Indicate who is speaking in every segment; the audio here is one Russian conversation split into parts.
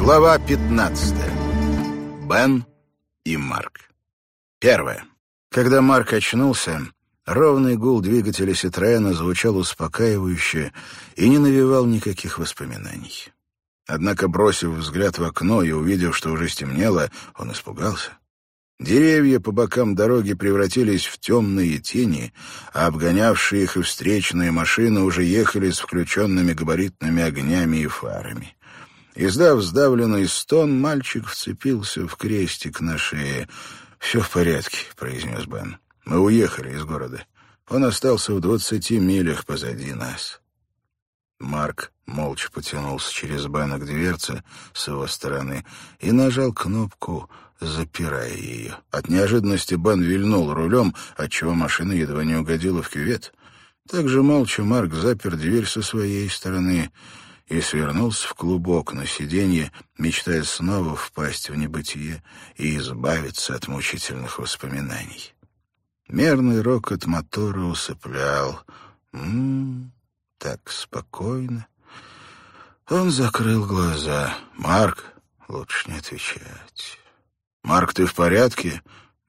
Speaker 1: Глава 15. Бен и Марк. Первое. Когда Марк очнулся, ровный гул двигателя Ситроэна звучал успокаивающе и не навевал никаких воспоминаний. Однако, бросив взгляд в окно и увидев, что уже стемнело, он испугался. Деревья по бокам дороги превратились в темные тени, а обгонявшие их и встречные машины уже ехали с включенными габаритными огнями и фарами. Издав сдавленный стон, мальчик вцепился в крестик на шее. «Все в порядке», — произнес Бен. «Мы уехали из города. Он остался в 20 милях позади нас». Марк молча потянулся через Бена к дверце с его стороны и нажал кнопку, запирая ее. От неожиданности Бен вильнул рулем, отчего машина едва не угодила в кювет. Также молча Марк запер дверь со своей стороны и свернулся в клубок на сиденье, мечтая снова впасть в небытие и избавиться от мучительных воспоминаний. Мерный рокот мотора усыплял. Так спокойно. Он закрыл глаза. «Марк, лучше не отвечать. Марк, ты в порядке?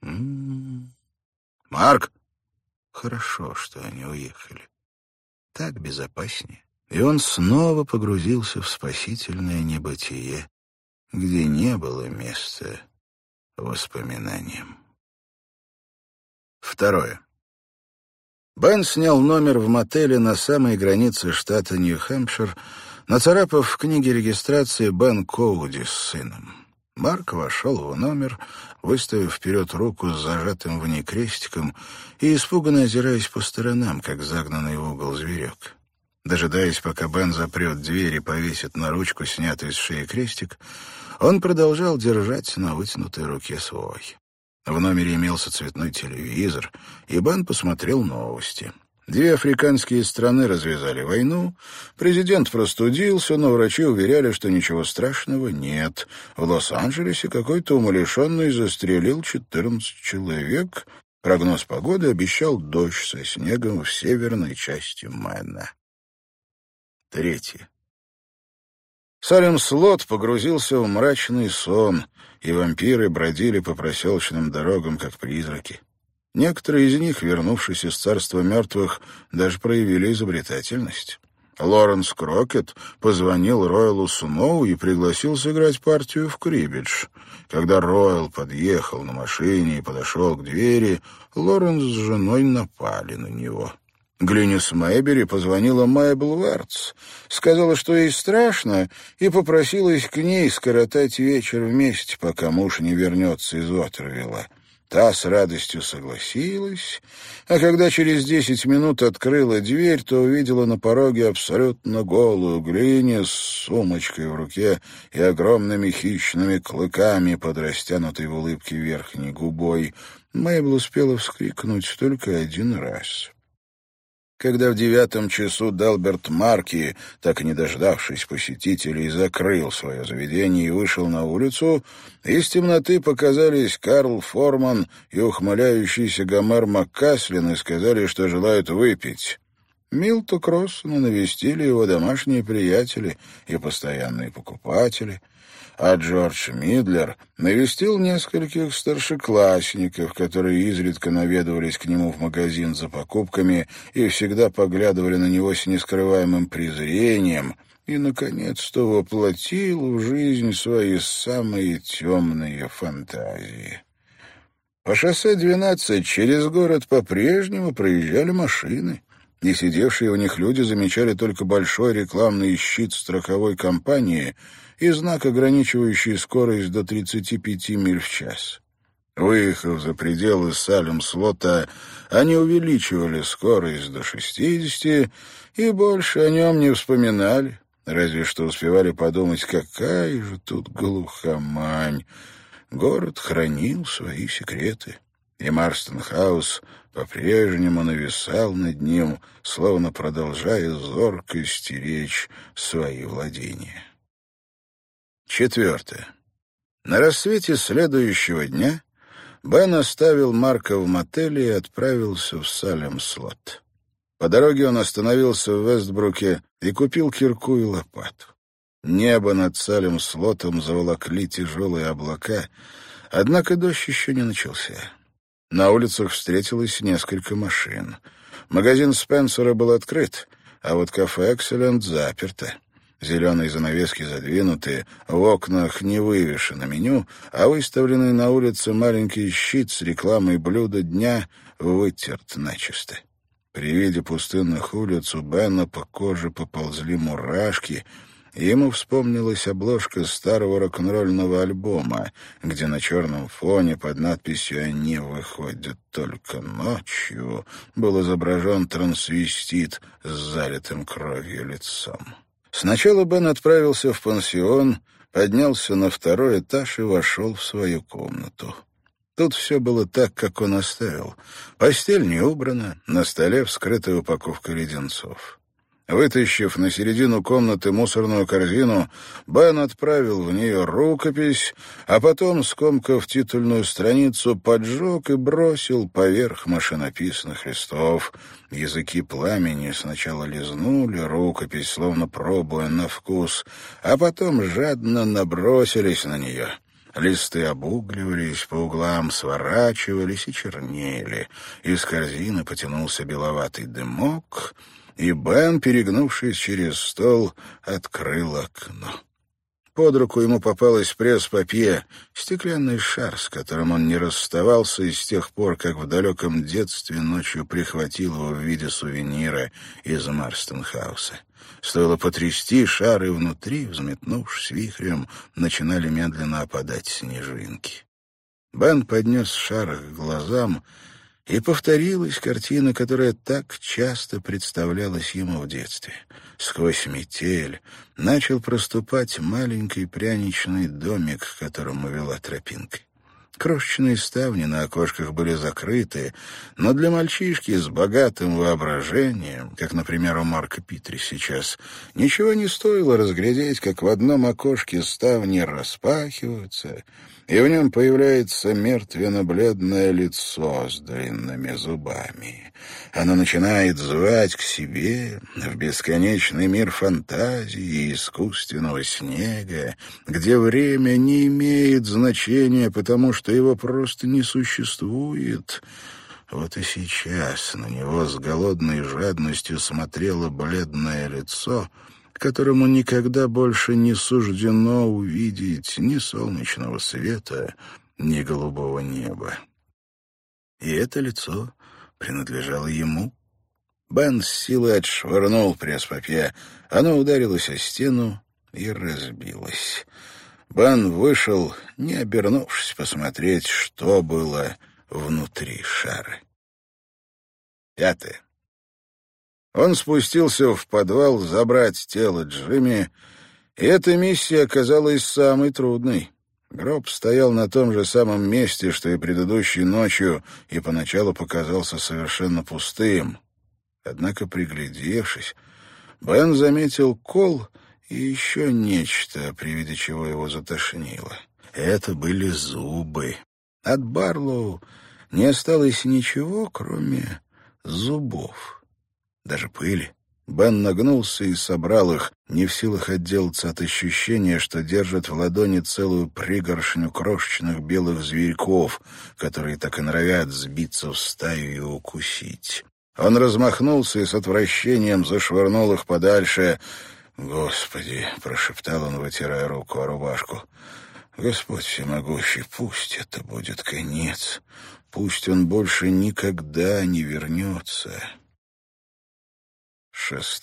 Speaker 1: Марк?» Хорошо, что они уехали. Так безопаснее. И он снова погрузился в спасительное небытие, где не было места воспоминаниям. Второе. Бен снял номер в мотеле на самой границе штата Нью-Хэмпшир, нацарапав в книге регистрации «Бен Коуди с сыном». Марк вошел в номер, выставив вперед руку с зажатым в ней крестиком и испуганно озираясь по сторонам, как загнанный в угол зверек. Дожидаясь, пока Бен запрет дверь и повесит на ручку снятый с шеи крестик, он продолжал держать на вытянутой руке свой. В номере имелся цветной телевизор, и Бен посмотрел новости. 2 африканские страны развязали войну, президент простудился, но врачи уверяли, что ничего страшного нет. В Лос-Анджелесе какой-то умалишенный застрелил 14 человек. Прогноз погоды обещал дождь со снегом в северной части Мэна. Третье. Салем Слот погрузился в мрачный сон, и вампиры бродили по проселочным дорогам, как призраки. Некоторые из них, вернувшись из царства мертвых, даже проявили изобретательность. Лоренс Крокет позвонил Ройлу Сноу и пригласил сыграть партию в крибидж. Когда Ройл подъехал на машине и подошел к двери, Лоренс с женой напали на него. Глинис Мэйбери позвонила Мэйбл Вертс, сказала, что ей страшно, и попросилась к ней скоротать вечер вместе, пока муж не вернется из Уотервилла. Та с радостью согласилась, а когда через 10 минут открыла дверь, то увидела на пороге абсолютно голую Глинис с сумочкой в руке и огромными хищными клыками под растянутой в улыбке верхней губой. Мэйбл успела вскрикнуть только один раз. Когда в 9 часу Делберт Марки, так и не дождавшись посетителей, закрыл свое заведение и вышел на улицу, из темноты показались Карл Форман и ухмыляющийся Гомер Маккаслин и сказали, что желают выпить. Милта Кроссона навестили его домашние приятели и постоянные покупатели, а Джордж Мидлер навестил нескольких старшеклассников, которые изредка наведывались к нему в магазин за покупками и всегда поглядывали на него с нескрываемым презрением, и, наконец-то, воплотил в жизнь свои самые темные фантазии. По шоссе 12 через город по-прежнему проезжали машины, и сидевшие у них люди замечали только большой рекламный щит страховой компании и знак, ограничивающий скорость до 35 миль в час. Выехав за пределы Салем-Слота, они увеличивали скорость до 60 и больше о нем не вспоминали, разве что успевали подумать, какая же тут глухомань. Город хранил свои секреты, и Марстон-хаус по-прежнему нависал над ним, словно продолжая зорко стеречь свои владения. 4. На рассвете следующего дня Бен оставил Марка в мотеле и отправился в Салем-Слот. По дороге он остановился в Вестбруке и купил кирку и лопату. Небо над Салем-Слотом заволокли тяжелые облака, однако дождь еще не начался. На улицах встретилось несколько машин. Магазин Спенсера был открыт, а вот кафе «Экселлент» заперто. Зеленые занавески задвинуты, в окнах не вывешено меню, а выставленный на улице маленький щит с рекламой блюда дня вытерт начисто. При виде пустынных улиц у Бена по коже поползли мурашки, и ему вспомнилась обложка старого рок-н-ролльного альбома, где на черном фоне под надписью «Они выходят только ночью» был изображен трансвестит с залитым кровью лицом. Сначала Бен отправился в пансион, поднялся на 2-й этаж и вошел в свою комнату. Тут все было так, как он оставил. Постель не убрана, на столе вскрытая упаковка леденцов. Вытащив на середину комнаты мусорную корзину, Бен отправил в нее рукопись, а потом, скомкав титульную страницу, поджег и бросил поверх машинописных листов. Языки пламени сначала лизнули рукопись, словно пробуя на вкус, а потом жадно набросились на нее. Листы обугливались, по углам сворачивались и чернели. Из корзины потянулся беловатый дымок, и Бен, перегнувшись через стол, открыл окно. Под руку ему попалась пресс-папье, стеклянный шар, с которым он не расставался и с тех пор, как в далеком детстве ночью прихватил его в виде сувенира из Марстенхауса. Стоило потрясти шар, и внутри, взметнувшись вихрем, начинали медленно опадать снежинки. Бен поднес шар к глазам, и повторилась картина, которая так часто представлялась ему в детстве. Сквозь метель начал проступать маленький пряничный домик, к которому вела тропинка. Крошечные ставни на окошках были закрыты, но для мальчишки с богатым воображением, как, например, у Марка Питри сейчас, ничего не стоило разглядеть, как в одном окошке ставни распахиваются, и в нем появляется мертвенно-бледное лицо с длинными зубами. Оно начинает звать к себе в бесконечный мир фантазии и искусственного снега, где время не имеет значения, потому что его просто не существует. Вот и сейчас на него с голодной жадностью смотрело бледное лицо, которому никогда больше не суждено увидеть ни солнечного света, ни голубого неба. И это лицо принадлежало ему. Бен с силой отшвырнул пресс-папье. Оно ударилось о стену и разбилось. Бен вышел, не обернувшись, посмотреть, что было внутри шара. 5. Он спустился в подвал забрать тело Джимми, и эта миссия оказалась самой трудной. Гроб стоял на том же самом месте, что и предыдущей ночью, и поначалу показался совершенно пустым. Однако, приглядевшись, Бен заметил кол и еще нечто, при виде чего его затошнило. Это были зубы. От Барлоу не осталось ничего, кроме зубов. Даже пыли. Бен нагнулся и собрал их, не в силах отделаться от ощущения, что держит в ладони целую пригоршню крошечных белых зверьков, которые так и норовят сбиться в стаю и укусить. Он размахнулся и с отвращением зашвырнул их подальше. «Господи!» — прошептал он, вытирая руку о рубашку. «Господь всемогущий, пусть это будет конец. Пусть он больше никогда не вернется». 6.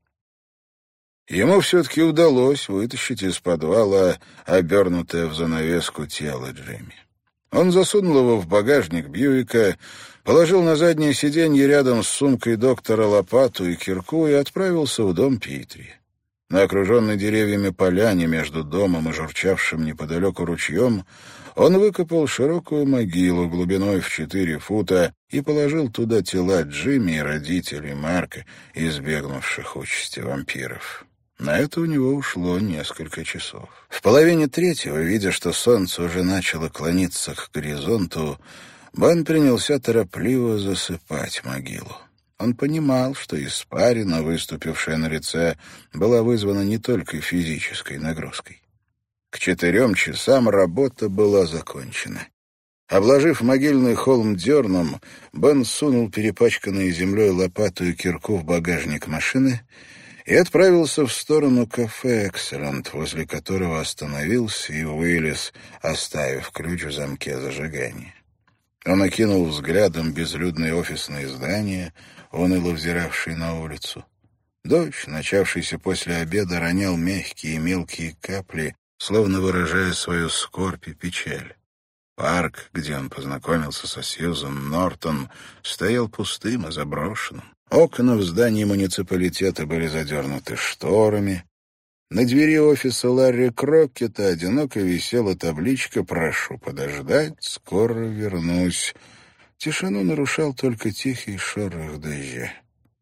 Speaker 1: Ему все-таки удалось вытащить из подвала обернутое в занавеску тело Джимми. Он засунул его в багажник Бьюика, положил на заднее сиденье рядом с сумкой доктора лопату и кирку и отправился в дом Питри. На окруженной деревьями поляне между домом и журчавшим неподалеку ручьем он выкопал широкую могилу глубиной в 4 фута и положил туда тела Джимми и родителей Марка, избегнувших участи вампиров. На это у него ушло несколько часов. В 2:30, видя, что солнце уже начало клониться к горизонту, Бен принялся торопливо засыпать могилу. Он понимал, что испарина, выступившая на лице, была вызвана не только физической нагрузкой. К 4 часам работа была закончена. Обложив могильный холм дерном, Бен сунул перепачканную землей лопату и кирку в багажник машины и отправился в сторону кафе «Экселент», возле которого остановился и вылез, оставив ключ в замке зажигания. Он окинул взглядом безлюдные офисные здания, уныло взиравшие на улицу. Дождь, начавшийся после обеда, ронял мягкие и мелкие капли, словно выражая свою скорбь и печаль. Парк, где он познакомился со Сьюзан Нортон, стоял пустым и заброшенным. Окна в здании муниципалитета были задернуты шторами. На двери офиса Ларри Крокета одиноко висела табличка «Прошу подождать, скоро вернусь». Тишину нарушал только тихий шорох дождя.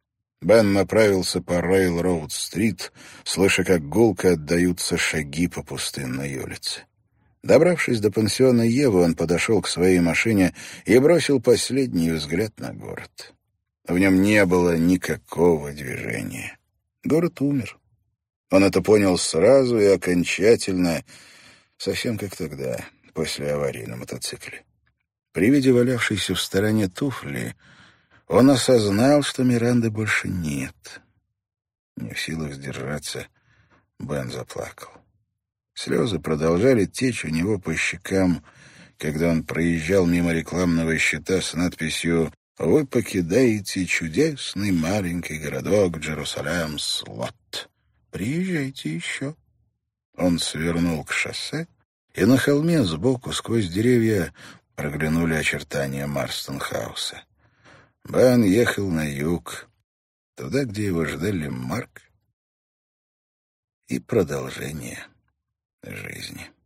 Speaker 1: Бен направился по Рейл-Роуд-стрит, слыша, как гулко отдаются шаги по пустынной улице. Добравшись до пансиона Евы, он подошел к своей машине и бросил последний взгляд на город. В нем не было никакого движения. Город умер. Он это понял сразу и окончательно, совсем как тогда, после аварии на мотоцикле. При виде валявшейся в стороне туфли он осознал, что Миранды больше нет. Не в силах сдержаться, Бен заплакал. Слезы продолжали течь у него по щекам, когда он проезжал мимо рекламного щита с надписью «Вы покидаете чудесный маленький городок Джерусалем-Слот. Приезжайте еще». Он свернул к шоссе, и на холме сбоку сквозь деревья проглянули очертания Марстон-хауса. Бен ехал на юг, туда, где его ждали Марк и продолжение жизни.